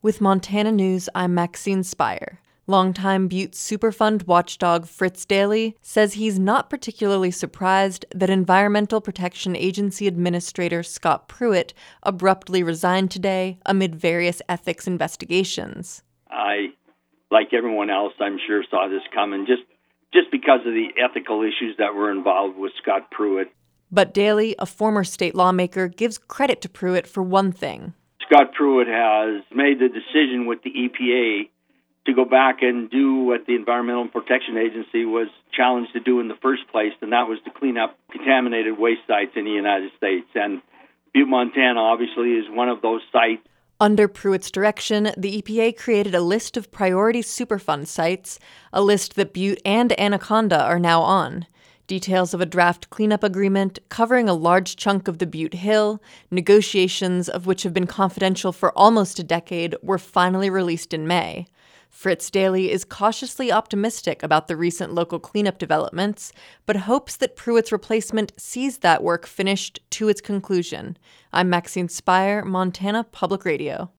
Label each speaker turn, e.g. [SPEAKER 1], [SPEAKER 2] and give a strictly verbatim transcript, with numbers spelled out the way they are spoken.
[SPEAKER 1] With Montana News, I'm Maxine Spire. Longtime Butte Superfund watchdog Fritz Daly says he's not particularly surprised that Environmental Protection Agency Administrator Scott Pruitt abruptly resigned today amid various ethics investigations.
[SPEAKER 2] I, like everyone else, I'm sure saw this coming just, just because of the ethical issues that were involved with Scott Pruitt.
[SPEAKER 1] But Daly, a former state lawmaker, gives credit to Pruitt for one thing.
[SPEAKER 2] Scott Pruitt has made the decision with the E P A to go back and do what the Environmental Protection Agency was challenged to do in the first place, and that was to clean up contaminated waste sites in the United States. And Butte, Montana, obviously, is one of those sites.
[SPEAKER 1] Under Pruitt's direction, the E P A created a list of priority Superfund sites, a list that Butte and Anaconda are now on. Details of a draft cleanup agreement covering a large chunk of the Butte Hill, negotiations of which have been confidential for almost a decade, were finally released in May. Fritz Daly is cautiously optimistic about the recent local cleanup developments, but hopes that Pruitt's replacement sees that work finished to its conclusion. I'm Maxine Spire, Montana Public Radio.